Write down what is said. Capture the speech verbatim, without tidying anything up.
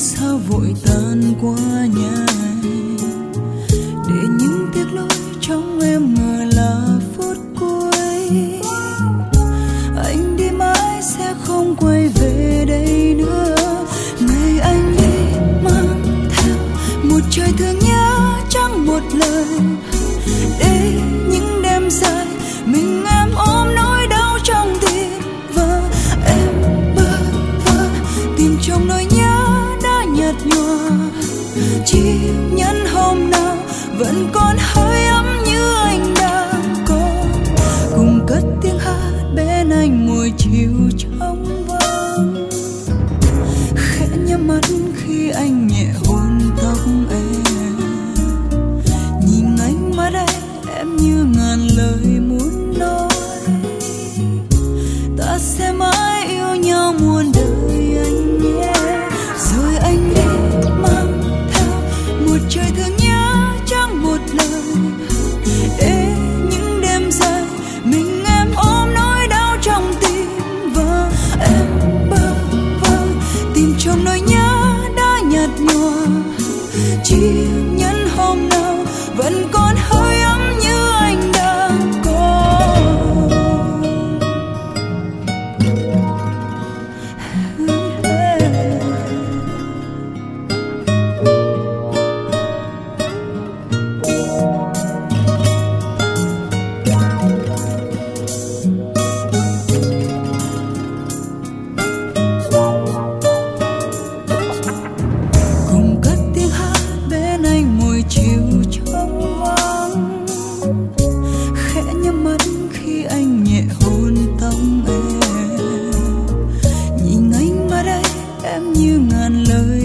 sao vội tan qua nhanh, để những tiếc lối trong em ngờ là phút cuối. Anh đi mãi sẽ không quay về đây nữa. Ngày anh đi mang theo một trời thương nhớ chẳng một lời, để những đêm dài mình em ôm nỗi đau trong tim. Và em bơ vơ tìm trong nỗi nhớ đã nhạt nhòa, chỉ nhẫn hôm nào vẫn còn hơi ấm như anh đang có, cùng cất tiếng hát bên anh mỗi chiều trong vắng. Khẽ nhắm mắt khi anh nhẹ hôn tóc em, nhìn ánh mắt ấy em như ngàn lời muốn nói. Ta sẽ mãi yêu nhau muôn đời anh nhé. Rồi anh đi mang theo một trời thương nhớ chẳng một lời, để những đêm dài mình em ôm nỗi đau trong tim. Và em bơ vơ tìm trong nỗi nhớ đã nhạt nhòa, chỉ nhẫn hôm nào vẫn còn hơi ấm như anh đang có. Cùng cất tiếng hát bên anh mỗi chiều trong vắng. Khẽ nhắm mắt khi anh nhẹ hôn tóc em, nhìn ánh mắt ấy em như ngàn lời